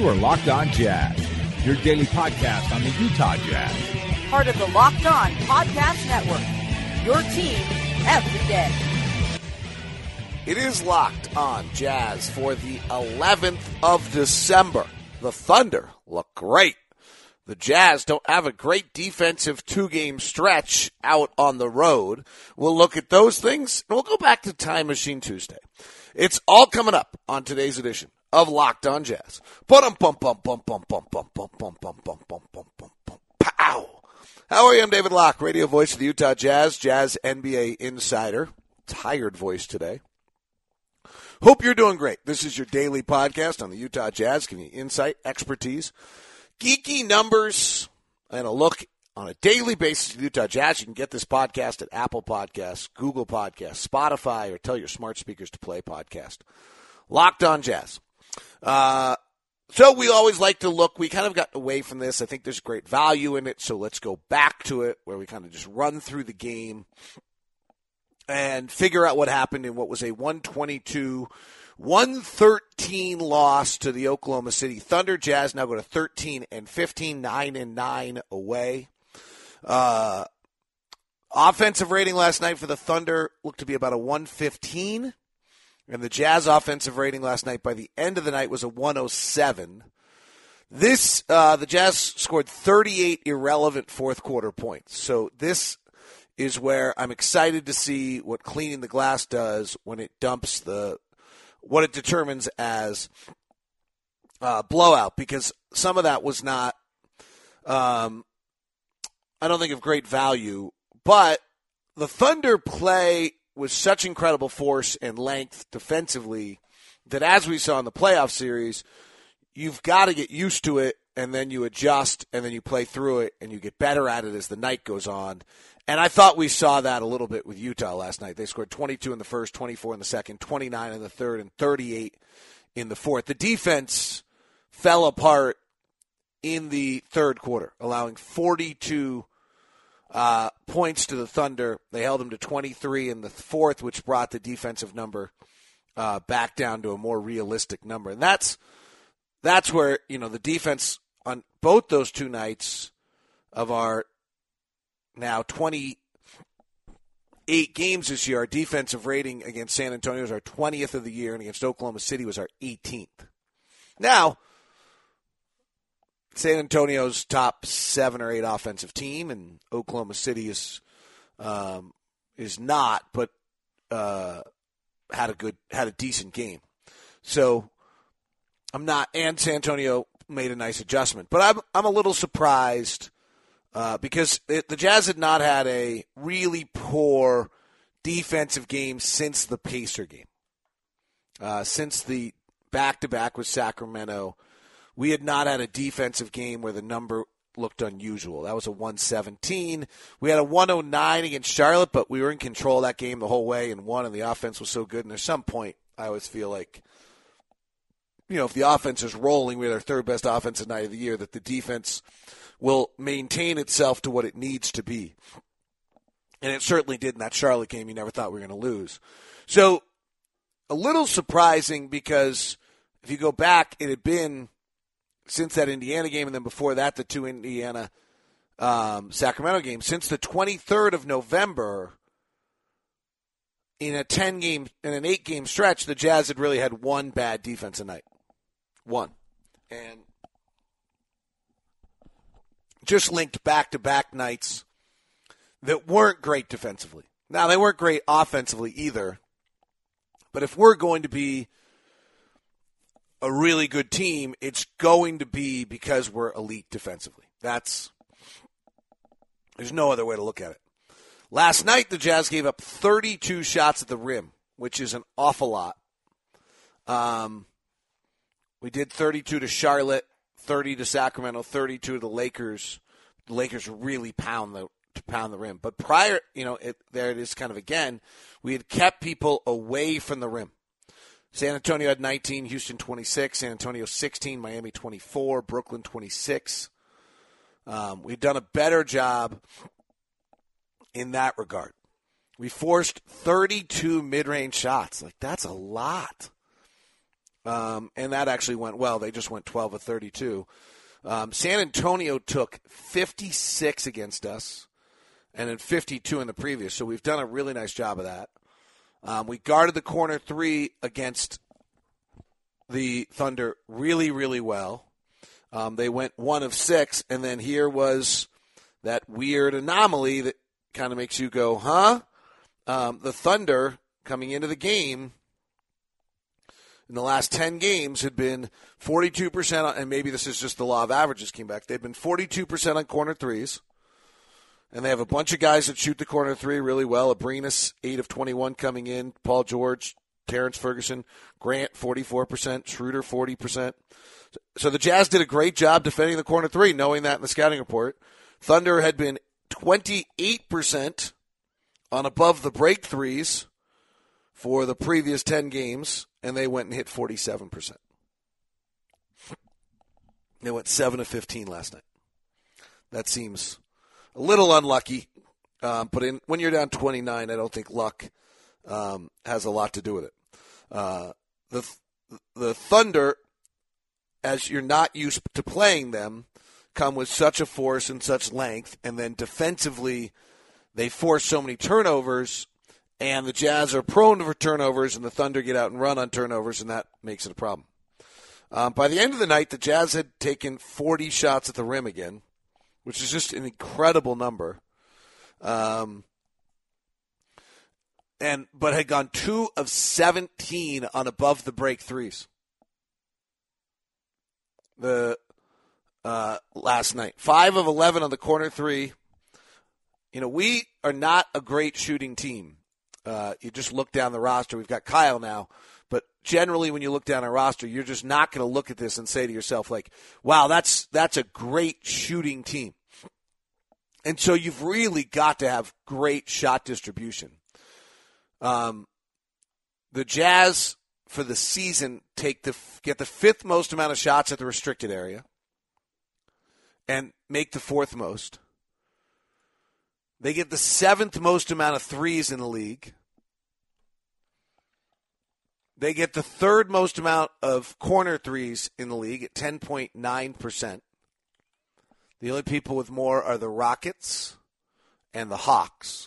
You are Locked On Jazz, your daily podcast on the Utah Jazz. Part of the Locked On Podcast Network, your team every day. It is Locked On Jazz for the 11th of December. The Thunder look great. The Jazz don't have a great defensive two-game stretch out on the road. We'll look at those things, and we'll go back to Time Machine Tuesday. It's all coming up on today's edition of Locked On Jazz. Pow! How are you? I'm David Locke, radio voice of the Utah Jazz, Jazz NBA insider. Tired voice today. Hope you're doing great. This is your daily podcast on the Utah Jazz, giving you insight, expertise, geeky numbers, and a look on a daily basis at the Utah Jazz. You can get this podcast at Apple Podcasts, Google Podcasts, Spotify, or tell your smart speakers to play podcast. Locked On Jazz. So we always like to look, we kind of got away from this. I think there's great value in it, so let's go back to it where we kind of just run through the game and figure out what happened in what was a 122-113 loss to the Oklahoma City Thunder. Jazz now go to 13-15, 9-9 away. Offensive rating last night for the Thunder looked to be about a 115. And the Jazz offensive rating last night by the end of the night was a 107. The Jazz scored 38 irrelevant fourth quarter points. So this is where I'm excited to see what cleaning the glass does when it dumps what it determines as blowout, because some of that was not, I don't think of great value, but the Thunder play with such incredible force and length defensively that, as we saw in the playoff series, you've got to get used to it, and then you adjust, and then you play through it, and you get better at it as the night goes on. And I thought we saw that a little bit with Utah last night. They scored 22 in the first, 24 in the second, 29 in the third, and 38 in the fourth. The defense fell apart in the third quarter, allowing 42 points to the Thunder. They held them to 23 in the fourth, which brought the defensive number back down to a more realistic number. And that's where, the defense on both those two nights of our now 28 games this year, our defensive rating against San Antonio was our 20th of the year, and against Oklahoma City was our 18th. Now, San Antonio's top 7 or 8 offensive team, and Oklahoma City is not, but had a decent game. So I'm not, and San Antonio made a nice adjustment, but I'm a little surprised because the Jazz had not had a really poor defensive game since the Pacer game, since the back-to-back with Sacramento. We had not had a defensive game where the number looked unusual. That was a 117. We had a 109 against Charlotte, but we were in control of that game the whole way and won, and the offense was so good. And there's some point I always feel like, if the offense is rolling, we're their third best offensive night of the year, that the defense will maintain itself to what it needs to be. And it certainly did in that Charlotte game. You never thought we were going to lose. So a little surprising, because if you go back, it had been since that Indiana game, and then before that, the two Indiana Sacramento games, since the 23rd of November, in an 8-game stretch, the Jazz had really had one bad defensive night. One. And just linked back-to-back nights that weren't great defensively. Now, they weren't great offensively either, but if we're going to be a really good team, it's going to be because we're elite defensively. There's no other way to look at it. Last night, the Jazz gave up 32 shots at the rim, which is an awful lot. We did 32 to Charlotte, 30 to Sacramento, 32 to the Lakers. The Lakers really pound the rim. But prior, there it is kind of again, we had kept people away from the rim. San Antonio had 19, Houston 26, San Antonio 16, Miami 24, Brooklyn 26. We've done a better job in that regard. We forced 32 mid-range shots. That's a lot. and that actually went well. They just went 12 of 32. San Antonio took 56 against us, and then 52 in the previous. So we've done a really nice job of that. We guarded the corner three against the Thunder really, really well. They went 1 of 6, and then here was that weird anomaly that kind of makes you go, huh? The Thunder, coming into the game, in the last 10 games had been 42%, and maybe this is just the law of averages came back. They've been 42% on corner threes, and they have a bunch of guys that shoot the corner three really well. Abrinas, 8 of 21 coming in. Paul George, Terrence Ferguson, Grant, 44%. Schroeder, 40%. So the Jazz did a great job defending the corner three, knowing that in the scouting report. Thunder had been 28% on above the break threes for the previous 10 games, and they went and hit 47%. They went 7 of 15 last night. That seems a little unlucky, but when you're down 29, I don't think luck has a lot to do with it. The Thunder, as you're not used to playing them, come with such a force and such length, and then defensively they force so many turnovers, and the Jazz are prone to turnovers, and the Thunder get out and run on turnovers, and that makes it a problem. By the end of the night, the Jazz had taken 40 shots at the rim again, which is just an incredible number, but had gone 2 of 17 on above the break threes. Last night, 5 of 11 on the corner three. We are not a great shooting team. You just look down the roster. We've got Kyle now, but generally when you look down our roster, you're just not going to look at this and say to yourself like, wow, that's a great shooting team. And so you've really got to have great shot distribution. The Jazz for the season get the 5th most amount of shots at the restricted area and make the 4th most. They get the 7th most amount of threes in the league. They get the 3rd most amount of corner threes in the league at 10.9%. The only people with more are the Rockets and the Hawks.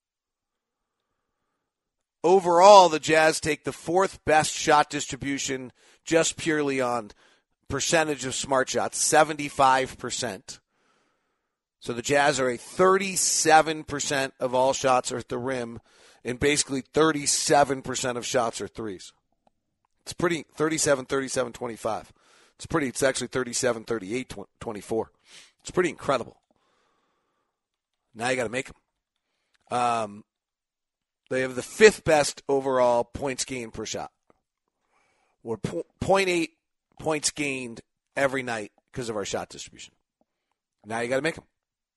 Overall, the Jazz take the 4th best shot distribution just purely on percentage of smart shots, 75%. So the Jazz are a 37% of all shots are at the rim, and basically 37% of shots are threes. It's pretty 37, 37, 25. It's actually 37, 38, 24. It's pretty incredible. Now you got to make them. They have the 5th best overall points gained per shot. We're 0.8 points gained every night because of our shot distribution. Now you got to make them.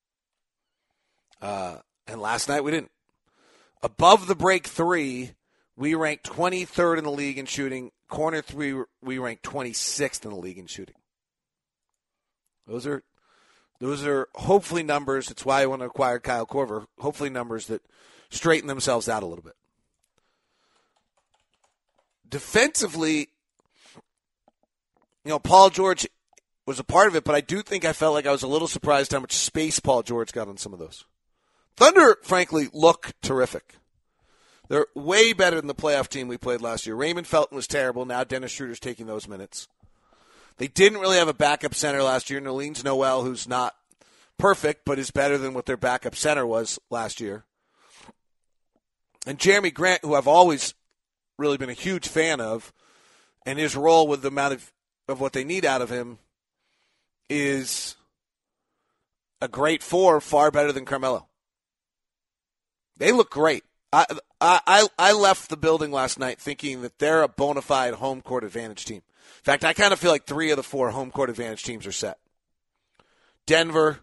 And last night we didn't. Above the break three, we ranked 23rd in the league in shooting. Corner three, we ranked 26th in the league in shooting. Those are hopefully numbers. That's why I want to acquire Kyle Korver. Hopefully numbers that straighten themselves out a little bit. Defensively, Paul George was a part of it, but I do think I felt like I was a little surprised how much space Paul George got on some of those. Thunder, frankly, look terrific. They're way better than the playoff team we played last year. Raymond Felton was terrible. Now Dennis Schroeder's taking those minutes. They didn't really have a backup center last year. Nerlens Noel, who's not perfect, but is better than what their backup center was last year. And Jeremy Grant, who I've always really been a huge fan of, and his role with the amount of what they need out of him is a great 4, far better than Carmelo. They look great. I left the building last night thinking that they're a bona fide home court advantage team. In fact, I kind of feel like 3 of the 4 home court advantage teams are set. Denver,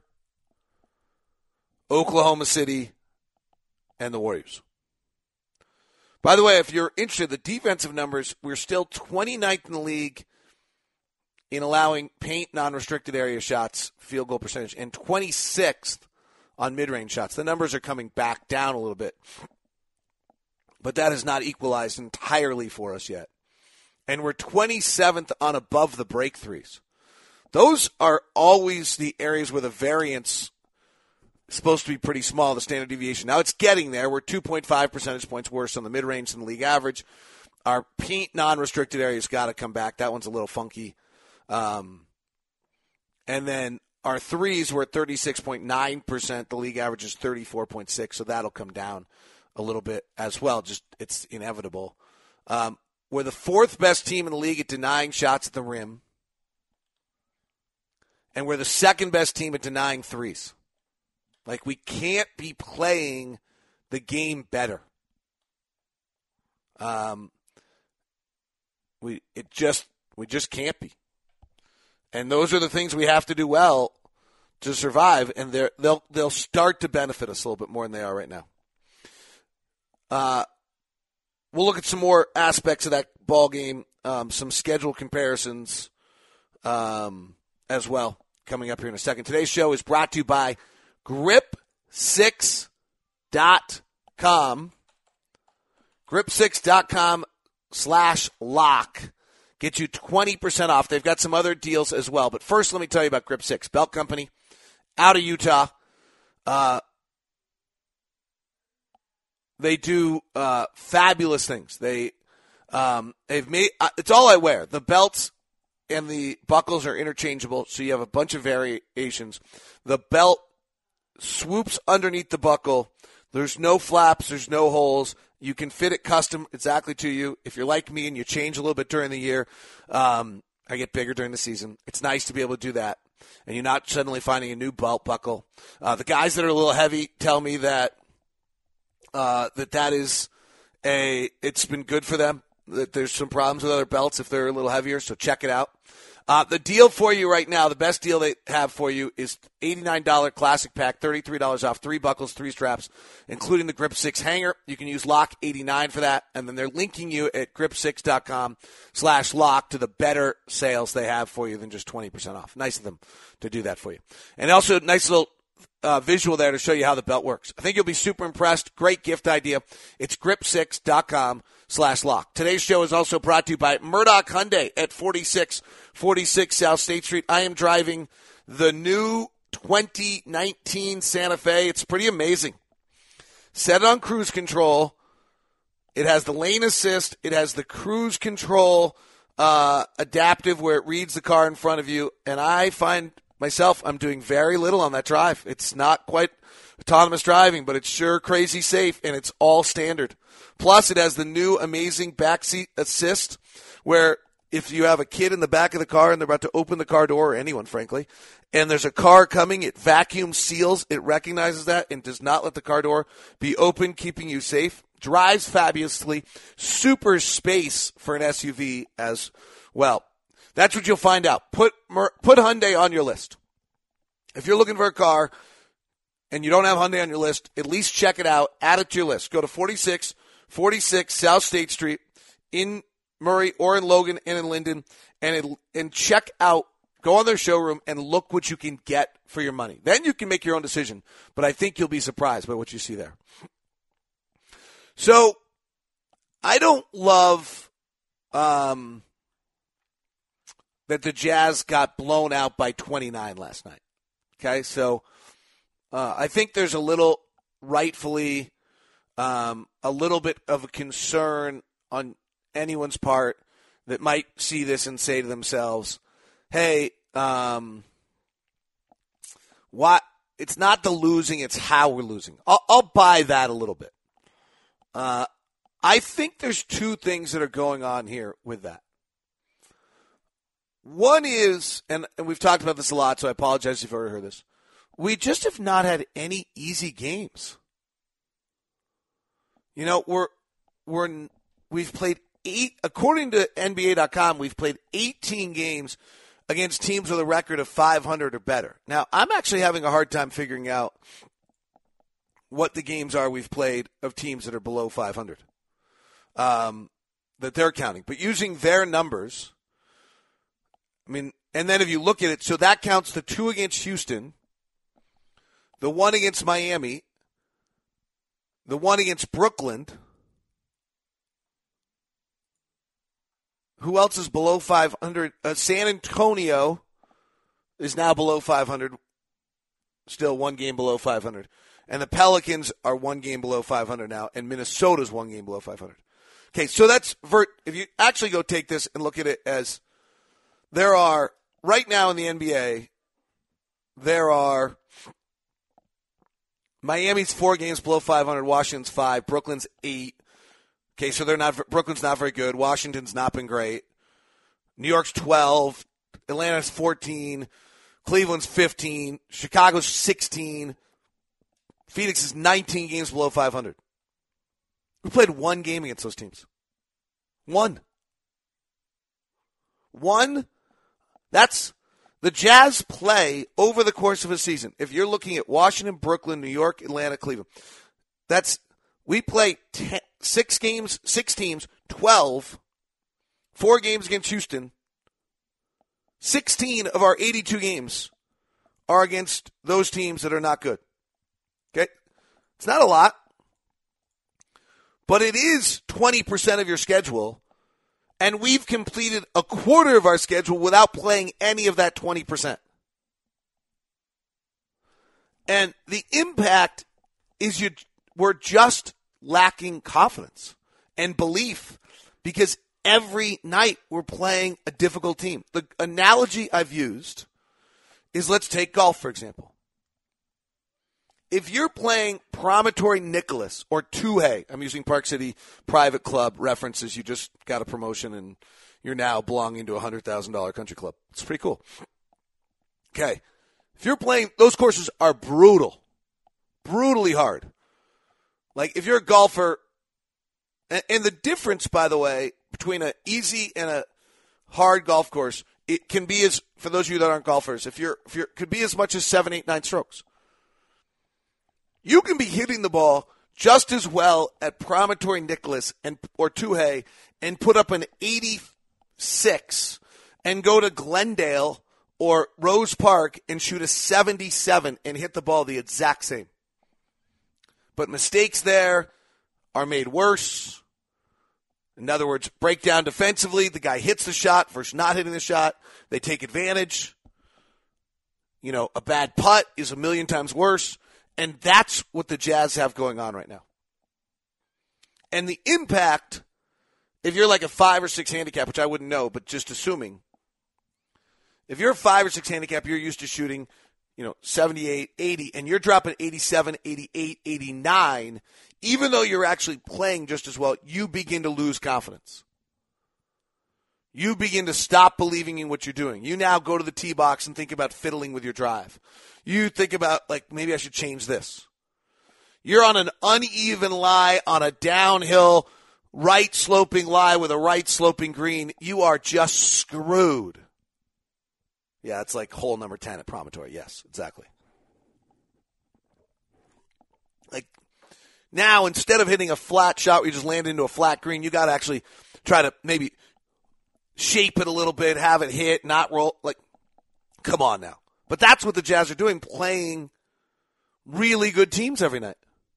Oklahoma City, and the Warriors. By the way, if you're interested, the defensive numbers, we're still 29th in the league in allowing paint non-restricted area shots, field goal percentage, and 26th on mid-range shots. The numbers are coming back down a little bit, but that has not equalized entirely for us yet. and we're 27th on above the break threes. Those are always the areas where the variance is supposed to be pretty small, the standard deviation. Now it's getting there. We're 2.5 percentage points worse on the mid-range than the league average. Our paint non-restricted area's got to come back. That one's a little funky. And then our threes were at 36.9%. The league average is 34.6%, so that'll come down a little bit as well. Just it's inevitable. We're the fourth best team in the league at denying shots at the rim. And we're the second best team at denying threes. Like, we can't be playing the game better. We just can't be. And those are the things we have to do well to survive, and they'll start to benefit us a little bit more than they are right now. We'll look at some more aspects of that ball game, some schedule comparisons as well, coming up here in a second. Today's show is brought to you by Grip6.com. Grip6.com/lock. Get you 20% off. They've got some other deals as well. But first, let me tell you about Grip 6. Belt Company out of Utah. They do fabulous things. They've made it's all I wear. The belts and the buckles are interchangeable, so you have a bunch of variations. The belt swoops underneath the buckle. There's no flaps. There's no holes. You can fit it custom exactly to you. If you're like me and you change a little bit during the year, I get bigger during the season. It's nice to be able to do that, and you're not suddenly finding a new belt buckle. The guys that are a little heavy tell me that it's been good for them, that there's some problems with other belts if they're a little heavier, so check it out. The deal for you right now, the best deal they have for you is $89 classic pack, $33 off, 3 buckles, 3 straps, including the Grip 6 hanger. You can use Lock89 for that, and then they're linking you at grip6.com/lock to the better sales they have for you than just 20% off. Nice of them to do that for you. And also, nice little visual there to show you how the belt works. I think you'll be super impressed. Great gift idea. It's grip6.com/lock. Today's show is also brought to you by Murdoch Hyundai at 4646 South State Street. I am driving the new 2019 Santa Fe. It's pretty amazing. Set it on cruise control. It has the lane assist. It has the cruise control adaptive where it reads the car in front of you. And I find myself, I'm doing very little on that drive. It's not quite autonomous driving, but it's sure crazy safe, and it's all standard. Plus, it has the new amazing backseat assist where if you have a kid in the back of the car and they're about to open the car door, or anyone, frankly, and there's a car coming, it vacuum seals, it recognizes that, and does not let the car door be open, keeping you safe. Drives fabulously. Super space for an SUV as well. That's what you'll find out. Put Hyundai on your list. If you're looking for a car and you don't have Hyundai on your list, at least check it out. Add it to your list. Go to 4646 South State Street in Murray or in Logan and in Linden and check out, go on their showroom and look what you can get for your money. Then you can make your own decision, but I think you'll be surprised by what you see there. So I don't love that the Jazz got blown out by 29 last night. Okay, so I think there's a little, rightfully, a little bit of a concern on anyone's part that might see this and say to themselves, hey, what? It's not the losing, it's how we're losing. I'll buy that a little bit. I think there's 2 things that are going on here with that. One is, and we've talked about this a lot, so I apologize if you've already heard this. We just have not had any easy games. You know, we've played 8, according to NBA.com, we've played 18 games against teams with a record of 500 or better. Now, I'm actually having a hard time figuring out what the games are we've played of teams that are below 500 that they're counting. But using their numbers, I mean, and then if you look at it, so that counts the 2 against Houston, the 1 against Miami, the 1 against Brooklyn. Who else is below 500? San Antonio is now below 500, still one game below 500. And the Pelicans are one game below 500 now, and Minnesota's one game below 500. Okay, so that's if you actually go take this and look at it as there are, right now in the NBA, there are Miami's 4 games below 500, Washington's 5, Brooklyn's 8. Okay, so Brooklyn's not very good. Washington's not been great. New York's 12. Atlanta's 14. Cleveland's 15. Chicago's 16. Phoenix is 19 games below 500. We played one game against those teams. One. That's the Jazz play over the course of a season. If you're looking at Washington, Brooklyn, New York, Atlanta, Cleveland, we play 6 teams, 12, 4 games against Houston. 16 of our 82 games are against those teams that are not good. Okay? It's not a lot, but it is 20% of your schedule, and we've completed a quarter of our schedule without playing any of that 20%. And the impact is we're just lacking confidence and belief because every night we're playing a difficult team. The analogy I've used is, let's take golf, for example. If you're playing Promontory Nicholas or Tuhei, I'm using Park City Private Club references. You just got a promotion and you're now belonging to a $100,000 country club. It's pretty cool. Okay. If you're playing, those courses are brutal. Brutally hard. Like, if you're a golfer, and the difference, by the way, between an easy and a hard golf course, it can be as, for those of you that aren't golfers, could be as much as 7, 8, 9 strokes. You can be hitting the ball just as well at Promontory Nicholas or Tuhei and put up an 86 and go to Glendale or Rose Park and shoot a 77 and hit the ball the exact same. But mistakes there are made worse. In other words, break down defensively. The guy hits the shot versus not hitting the shot. They take advantage. A bad putt is a million times worse. And that's what the Jazz have going on right now. And the impact, if you're like a 5 or 6 handicap, which I wouldn't know, but just assuming, if you're a 5 or 6 handicap, you're used to shooting, 78, 80, and you're dropping 87, 88, 89, even though you're actually playing just as well, you begin to lose confidence. You begin to stop believing in what you're doing. You now go to the tee box and think about fiddling with your drive. You think about, maybe I should change this. You're on an uneven lie on a downhill, right-sloping lie with a right-sloping green. You are just screwed. Yeah, it's like hole number 10 at Promontory. Yes, exactly. Now, instead of hitting a flat shot where you just land into a flat green, you got to actually try to maybe shape it a little bit, have it hit, not roll. Come on now. But that's what the Jazz are doing, playing really good teams every night.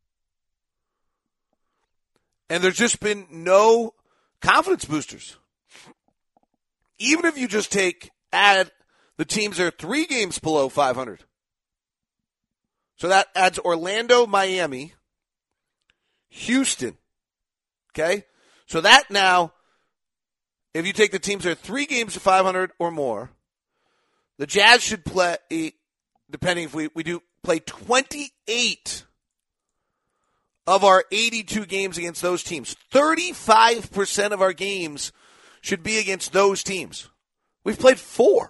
And there's just been no confidence boosters. Even if you just add the teams that are 3 games below 500. So that adds Orlando, Miami, Houston. Okay? So that now, if you take the teams that are 3 games to 500 or more, the Jazz should play, depending if we do, play 28 of our 82 games against those teams. 35% of our games should be against those teams. We've played 4.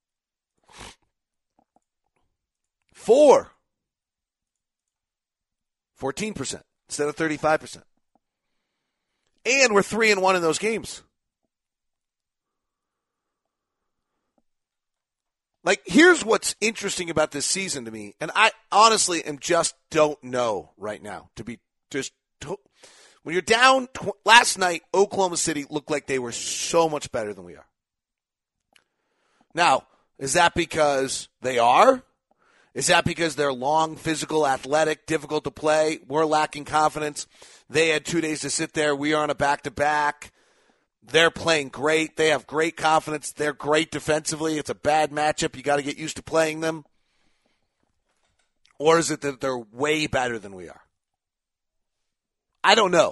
14% instead of 35%. And we're 3-1 in those games. Here's what's interesting about this season to me, and I honestly don't know right now. When you're down, last night, Oklahoma City looked like they were so much better than we are. Now, is that because they are? Is that because they're long, physical, athletic, difficult to play? We're lacking confidence. They had 2 days to sit there. We are on a back-to-back. they're playing great. They have great confidence. They're great defensively. It's a bad matchup. You got to get used to playing them. Or is it that they're way better than we are? I don't know.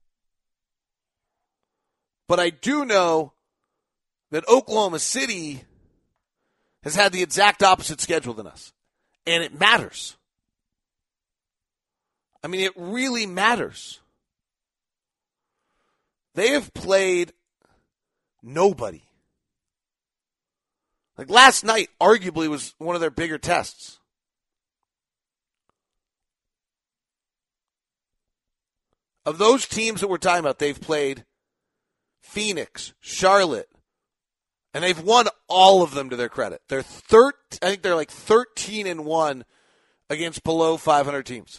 But I do know that Oklahoma City has had the exact opposite schedule than us. And it matters. I mean, it really matters. They have played nobody. Like last night, arguably, was one of their bigger tests. Of those teams that we're talking about, they've played Phoenix, Charlotte, and they've won all of them to their credit. I think they're like 13-1 against below 500 teams.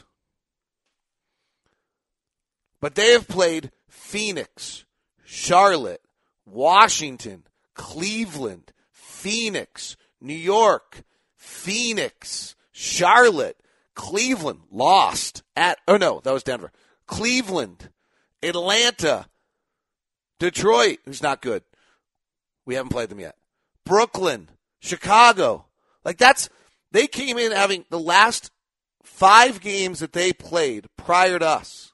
But they have played Phoenix, Charlotte, Washington, Cleveland, Phoenix, New York, Phoenix, Charlotte, Cleveland, lost that was Denver. Cleveland, Atlanta, Detroit, who's not good. We haven't played them yet. Brooklyn, Chicago. They came in having the last 5 games that they played prior to us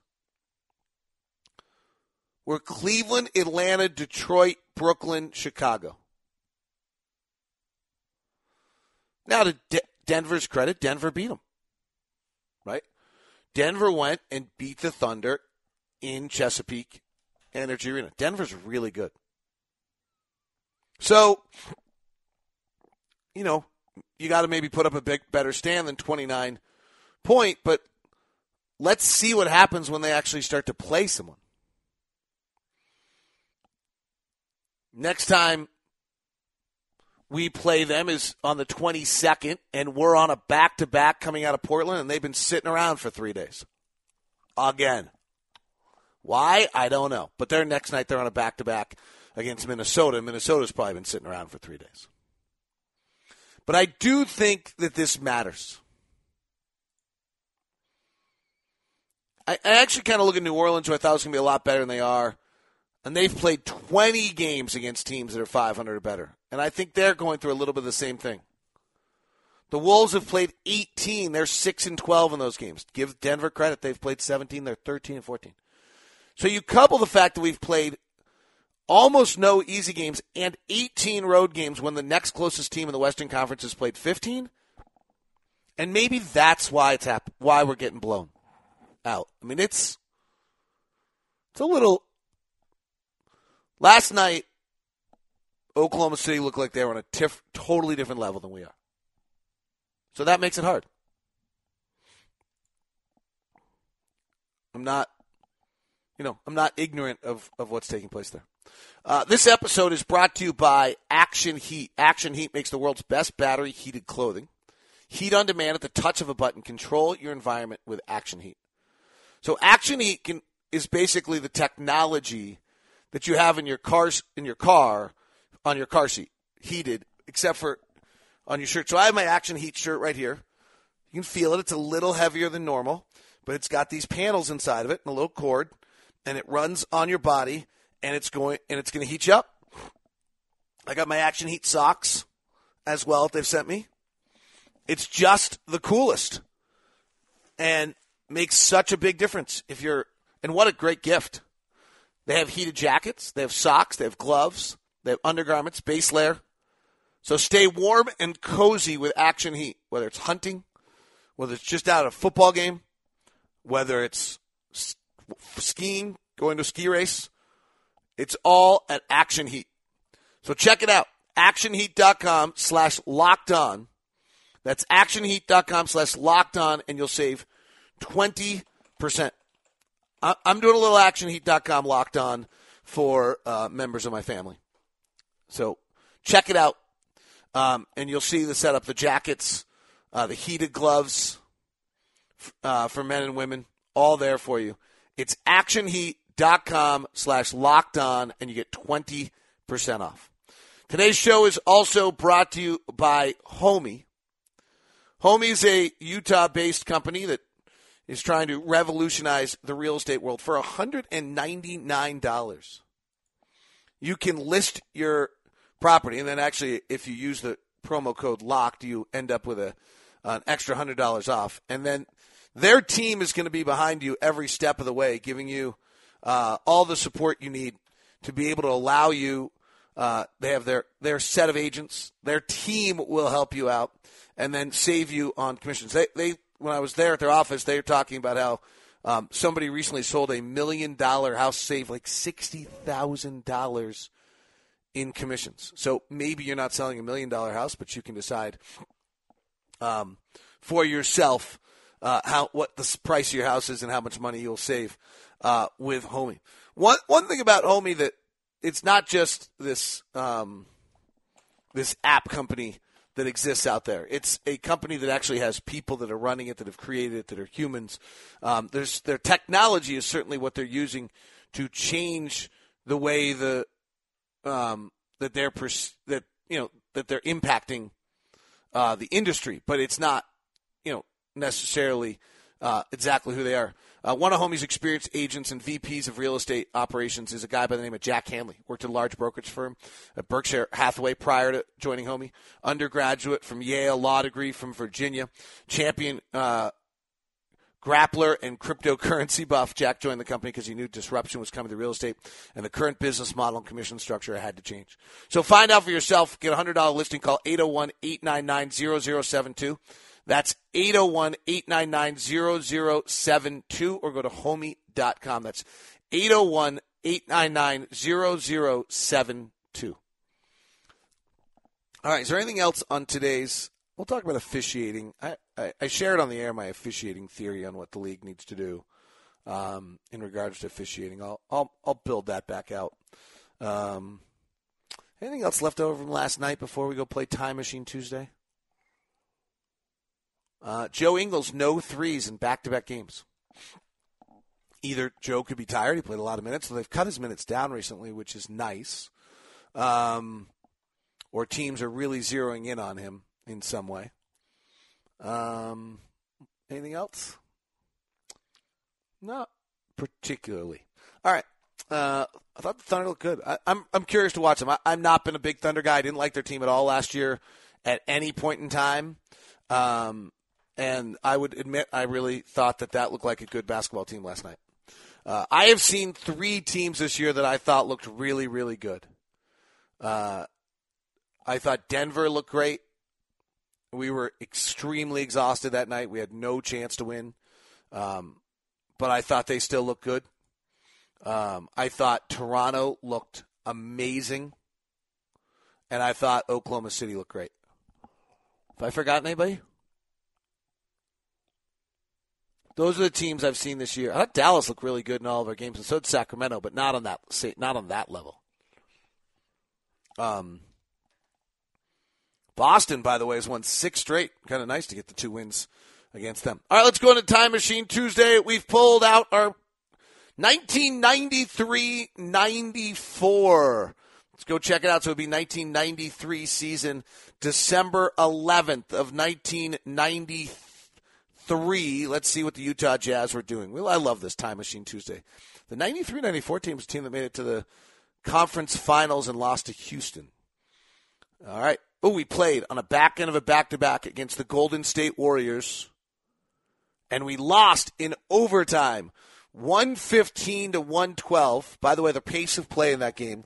were Cleveland, Atlanta, Detroit, Brooklyn, Chicago. Now, to Denver's credit, Denver beat them. Right? Denver went and beat the Thunder in Chesapeake Energy Arena. Denver's really good. So, you got to maybe put up a better stand than 29 point, but let's see what happens when they actually start to play someone. Next time we play them is on the 22nd, and we're on a back-to-back coming out of Portland, and they've been sitting around for 3 days. Again. Why? I don't know. But next night they're on a back-to-back against Minnesota. Minnesota's probably been sitting around for 3 days. But I do think that this matters. I actually kind of look at New Orleans, who I thought was going to be a lot better than they are. And they've played 20 games against teams that are 500 or better. And I think they're going through a little bit of the same thing. The Wolves have played 18. They're 6-12 in those games. Give Denver credit. They've played 17. They're 13-14. So you couple the fact that we've played almost no easy games and 18 road games when the next closest team in the Western Conference has played 15. And maybe that's why why we're getting blown out. I mean, it's a little... Last night, Oklahoma City looked like they were on a totally different level than we are. So that makes it hard. I'm not ignorant of what's taking place there. This episode is brought to you by Action Heat. Action Heat makes the world's best battery-heated clothing. Heat on demand at the touch of a button. Control your environment with Action Heat. So Action Heat is basically the technology that you have in your car on your car seat, heated, except for on your shirt. So I have my Action Heat shirt right here. You can feel it. It's a little heavier than normal, but it's got these panels inside of it and a little cord, and it runs on your body, and it's going to heat you up. I got my Action Heat socks as well that they've sent me. It's just the coolest and makes such a big difference and what a great gift. They have heated jackets, they have socks, they have gloves, they have undergarments, base layer. So stay warm and cozy with Action Heat, whether it's hunting, whether it's just out of a football game, whether it's skiing, going to a ski race. It's all at Action Heat. So check it out, actionheat.com/lockedon. That's actionheat.com/lockedon, and you'll save 20%. I'm doing a little actionheat.com locked on for members of my family. So check it out, and you'll see the setup, the jackets, the heated gloves for men and women, all there for you. It's actionheat.com/locked on, and you get 20% off. Today's show is also brought to you by Homey. Homey is a Utah-based company that is trying to revolutionize the real estate world. For $199, you can list your property, and then actually if you use the promo code LOCKED, you end up with an extra $100 off. And then their team is going to be behind you every step of the way, giving you all the support you need to be able to allow you. They have their set of agents. Their team will help you out and then save you on commissions. They when I was there at their office, they were talking about how somebody recently sold $1 million house, saved like $60,000 in commissions. So maybe you're not selling $1 million house, but you can decide for yourself what the price of your house is and how much money you'll save with Homie. One thing about Homie that it's not just this this app company that exists out there. It's a company that actually has people that are running it, that have created it, that are humans. Their technology is certainly what they're using to change the way that they're impacting the industry, but it's not necessarily exactly who they are. One of Homie's experienced agents and VPs of real estate operations is a guy by the name of Jack Hanley. Worked at a large brokerage firm at Berkshire Hathaway prior to joining Homie. Undergraduate from Yale, law degree from Virginia. Champion grappler and cryptocurrency buff. Jack joined the company because he knew disruption was coming to real estate, and the current business model and commission structure had to change. So find out for yourself. Get a $100 listing. Call 801-899-0072. That's 801-899-0072, or go to homie.com. That's 801-899-0072. All right, is there anything else on today's? We'll talk about officiating. I shared on the air my officiating theory on what the league needs to do in regards to officiating. I'll build that back out. Anything else left over from last night before we go play Time Machine Tuesday? Joe Ingles, no threes in back-to-back games. Either Joe could be tired. He played a lot of minutes, so they've cut his minutes down recently, which is nice. Or teams are really zeroing in on him in some way. Anything else? Not particularly. All right. I thought the Thunder looked good. I'm curious to watch them. I've not been a big Thunder guy. I didn't like their team at all last year at any point in time. And I would admit I really thought that looked like a good basketball team last night. I have seen 3 teams this year that I thought looked really, really good. I thought Denver looked great. We were extremely exhausted that night. We had no chance to win. But I thought they still looked good. I thought Toronto looked amazing. And I thought Oklahoma City looked great. Have I forgotten anybody? Those are the teams I've seen this year. I thought Dallas looked really good in all of our games, and so did Sacramento, but not on that level. Boston, by the way, has won 6 straight. Kind of nice to get the 2 wins against them. All right, let's go into Time Machine Tuesday. We've pulled out our 1993-94. Let's go check it out. So it would be 1993 season, December 11th of 1993. Let's see what the Utah Jazz were doing. Well, I love this Time Machine Tuesday. The 93-94 team was a team that made it to the conference finals and lost to Houston. All right. Oh, we played on a back end of a back-to-back against the Golden State Warriors, and we lost in overtime, 115-112. By the way, the pace of play in that game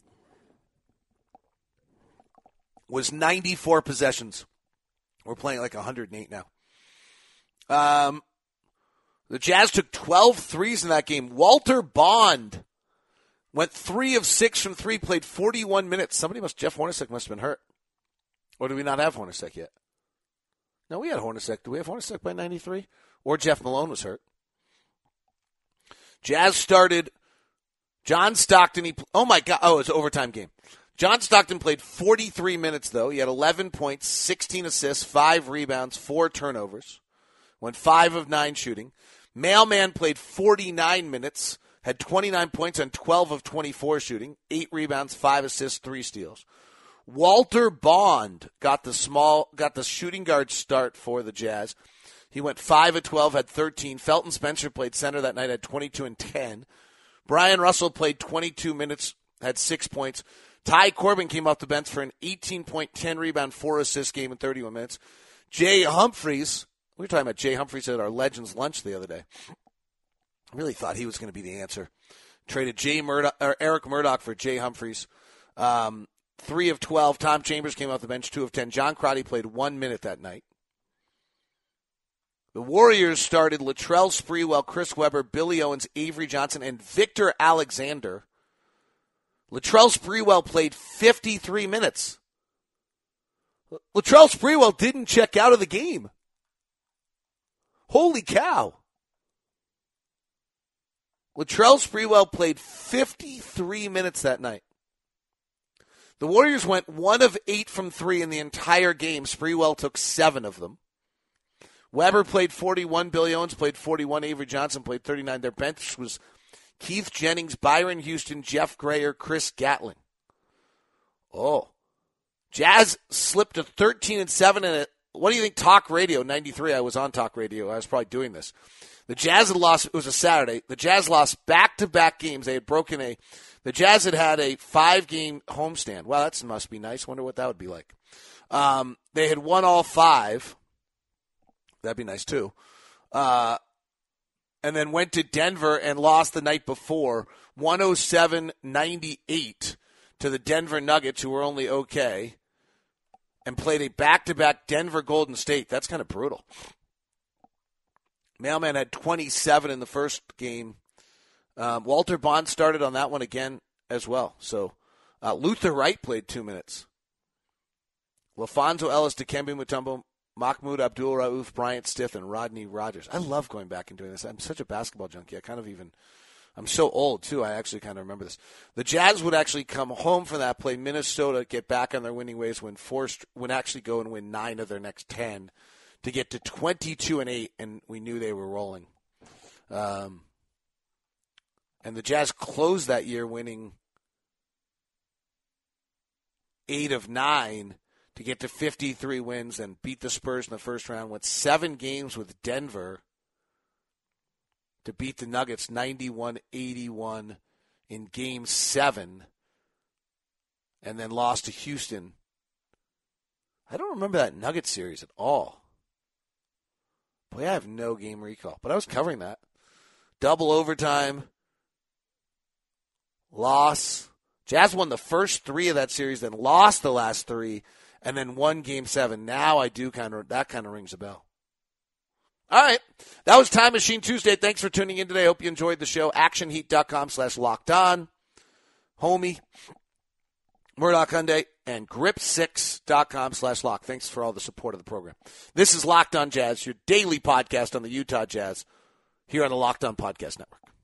was 94 possessions. We're playing like 108 now. The Jazz took 12 threes in that game. Walter Bond went 3 of 6 from 3, played 41 minutes. Jeff Hornacek must have been hurt. Or do we not have Hornacek yet? No, we had Hornacek. Do we have Hornacek by 93? Or Jeff Malone was hurt. Jazz started John Stockton. Oh, my God. Oh, it was an overtime game. John Stockton played 43 minutes, though. He had 11 points, 16 assists, 5 rebounds, 4 turnovers. Went 5 of 9 shooting. Mailman played 49 minutes, had 29 points on 12 of 24 shooting, 8 rebounds, 5 assists, 3 steals. Walter Bond got the shooting guard start for the Jazz. He went 5 of 12, had 13. Felton Spencer played center that night, had 22 and 10. Brian Russell played 22 minutes had 6 points. Ty Corbin came off the bench for an 18-point, 10-rebound, 4-assist game in 31 minutes. Jay Humphries, we were talking about Jay Humphries at our Legends lunch the other day. I really thought he was going to be the answer. Traded Eric Murdoch for Jay Humphries. 3 of 12. Tom Chambers came off the bench, 2 of 10. John Crotty played 1 minute that night. The Warriors started Latrell Sprewell, Chris Webber, Billy Owens, Avery Johnson, and Victor Alexander. Latrell Sprewell played 53 minutes. Latrell Sprewell didn't check out of the game. Holy cow. Latrell Sprewell played 53 minutes that night. The Warriors went 1 of 8 from 3 in the entire game. Sprewell took 7 of them. Weber played 41. Billy Owens played 41. Avery Johnson played 39. Their bench was Keith Jennings, Byron Houston, Jeff Grayer, Chris Gatlin. Oh. Jazz slipped to 13-7 in it. What do you think? Talk Radio 93. I was on Talk Radio. I was probably doing this. The Jazz had lost. It was a Saturday. The Jazz lost back-to-back games. They had broken the Jazz had a 5-game homestand. Wow, that must be nice. Wonder what that would be like. They had won all 5. That'd be nice too. And then went to Denver and lost the night before, 107-98 to the Denver Nuggets, who were only okay, and played a back-to-back Denver Golden State. That's kind of brutal. Mailman had 27 in the first game. Walter Bond started on that one again as well. So Luther Wright played 2 minutes. LaFonso Ellis, Dikembe Mutombo, Mahmoud Abdul-Rauf, Bryant Stith, and Rodney Rogers. I love going back and doing this. I'm such a basketball junkie. I'm so old, too. I actually kind of remember this. The Jazz would actually come home from that, play Minnesota, get back on their winning ways, would actually go and win 9 of their next 10 to get to 22-8, and we knew they were rolling. And the Jazz closed that year winning 8 of 9 to get to 53 wins and beat the Spurs in the first round. Went 7 games with Denver to beat the Nuggets 91-81 in Game 7, and then lost to Houston. I don't remember that Nuggets series at all. Boy, I have no game recall, but I was covering that. Double overtime, loss. Jazz won the first 3 of that series, then lost the last 3, and then won Game 7. Now that kind of rings a bell. All right. That was Time Machine Tuesday. Thanks for tuning in today. Hope you enjoyed the show. ActionHeat.com/lockedon. Homie, Murdoch Hyundai, and Grip6.com/lock. Thanks for all the support of the program. This is Locked On Jazz, your daily podcast on the Utah Jazz here on the Locked On Podcast Network.